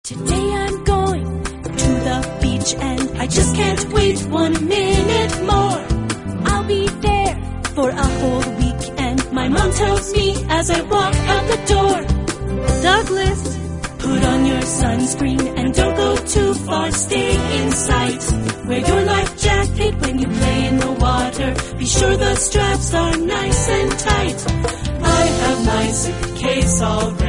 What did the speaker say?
Today I'm going to the beach and I just can't wait 1 minute more. I'll be there for a whole week and my mom tells me as I walk out the door, Douglas, put on your sunscreen and don't go too far, stay in sight. Wear your life jacket when you play in the water. Be sure the straps are nice and tight. I have my suitcase all ready.